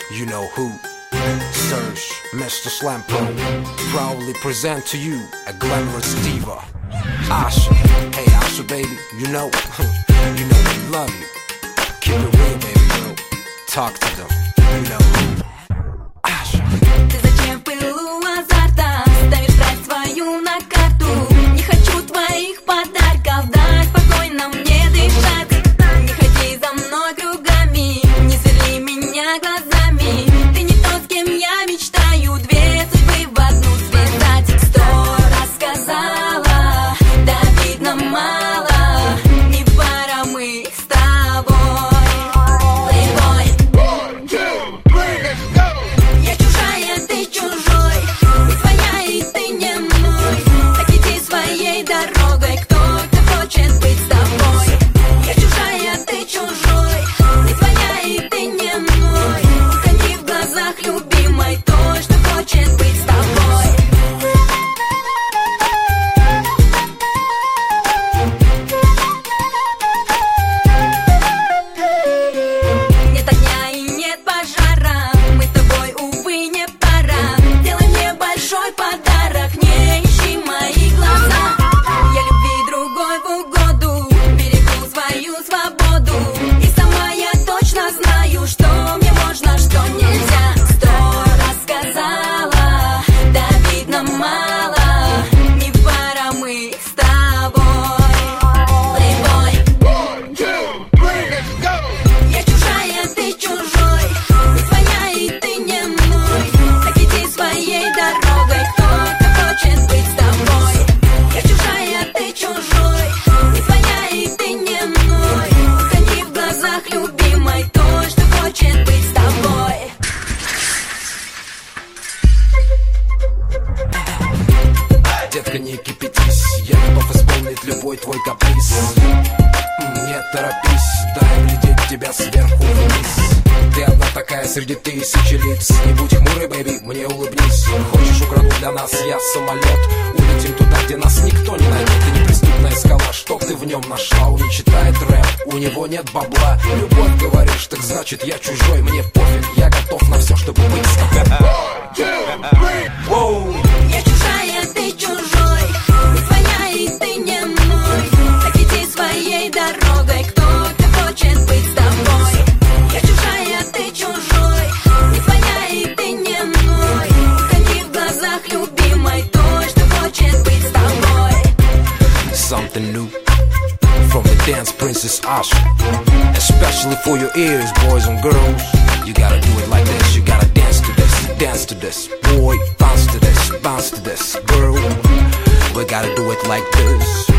You know who? Serge, Mr. Slam Pro, proudly present to you a glamorous diva, Asha. Hey Asha, baby, you know we love you. Keep it real, baby girl. Talk to them, you know who? Asha. Ты зачем в пылу азарта ставишь страсть свою на карту? Не хочу твоих подарков, дай спокойно мне дышать. Не ходи за мной кругами, не сверли меня глазами. Ты не тот, с кем я мечтаю, две судьбы в одну связать. 100 раз сказала, да видно мало, не пара мы с тобой. Я чужая, ты чужой, ты своя и ты не мой. Так иди своей дорогой, кто-то хочет быть с тобой. Я чужая, ты чужой, ты своя и ты не мой. Уходи в глазах любимой то, что хочет быть с тобой. Нет огня и нет пожара, мы с тобой, увы, не пара. Делай мне большой подарок, не ищи мои глаза. Я любви другой в угоду, берегу свою свободу. И сама я точно знаю, что мне можно, что нельзя. 100 раз сказала, да видно мало, не пара мы с тобой. Я чужая, ты чужой, ты своя и ты не мой. Так иди своей дорогой, кто-то хочет быть с тобой. Я чужая, ты чужой, ты своя и ты не мой. Уходи в глазах любимой то, что хочет быть с тобой. Детка, не кипятись, я готов исполнить любой твой каприз. Не торопись, дай глядеть тебя сверху вниз. Ты одна такая среди тысячи лиц. Не будь хмурой, бэйби, мне улыбнись. Хочешь, украду для нас я самолет. Улетим туда, где нас никто не найдет. Ты неприступная скала, что ты в нем нашла? Он не читает рэп, у него нет бабла. Любовь, говоришь, так значит я чужой. Мне пофиг, я готов на все, чтобы быть с тобой. Я чужая, ты чужой, ты своя и ты не мой. Так иди своей дорогой, кто-то хочет быть с тобой. Я чужая, ты чужой, ты своя и ты не мой. Уходи в глазах любимой то, что хочет быть с тобой. Something new from the dance princess Asha, especially for your ears, boys and girls. You gotta do it like this, you gotta dance to this, boy, bounce to this, girl. We gotta do it like this.